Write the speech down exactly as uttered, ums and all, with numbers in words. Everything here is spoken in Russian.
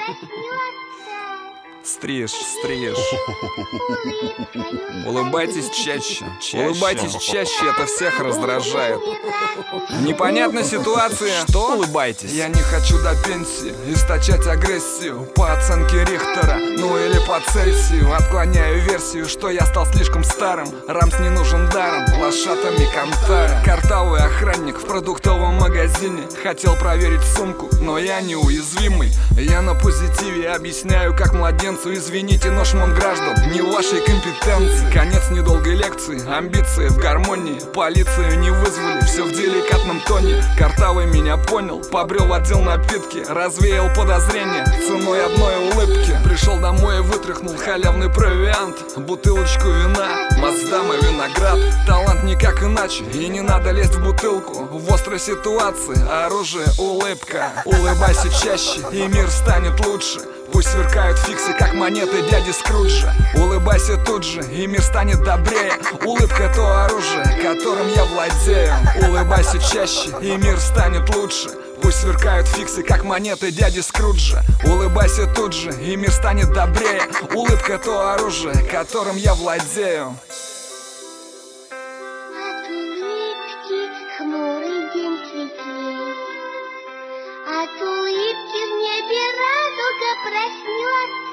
Стриж, стриж. Улыбайтесь чаще, чаще. Улыбайтесь чаще, это всех раздражает. Непонятная ситуация. Что? Улыбайтесь. Я не хочу до пенсии источать агрессию по оценке Рихтера, ну или по Цельсию. Отклоняю версию, что я стал слишком старым. Рамс не нужен даром, лошатами Кантара. Картавый охранник в продуктовом магазине хотел проверить сумку, но я неуязвимый. Я на позитиве объясняю, как младенцу. Извините, но шмон граждан не в вашей компетенции. Конец недолгой лекции, амбиции в гармонии. Полицию не вызвали, все в деликатном тоне. Картавый меня понял, побрел в отдел напитки, развеял подозрения ценой одной улыбки. Пришел домой и вытряхнул халявный провиант, бутылочку вина, Маздам и виноград. Талант никак иначе, и не надо лезть в бутылку. В острой ситуации оружие улыбка. Улыбайся чаще, и мир станет лучше. Пусть сверкают фиксы, как монеты дяди Скруджа. Улыбайся тут же, и мир станет добрее. Улыбка — то оружие, которым я владею. Улыбайся чаще, и мир станет лучше. Пусть сверкают фиксы, как монеты дяди Скруджа. Улыбайся тут же, и мир станет добрее. Улыбка — то оружие, которым я владею. От улыбки хмурый день светлей, от улыбки в небе радуга проснется.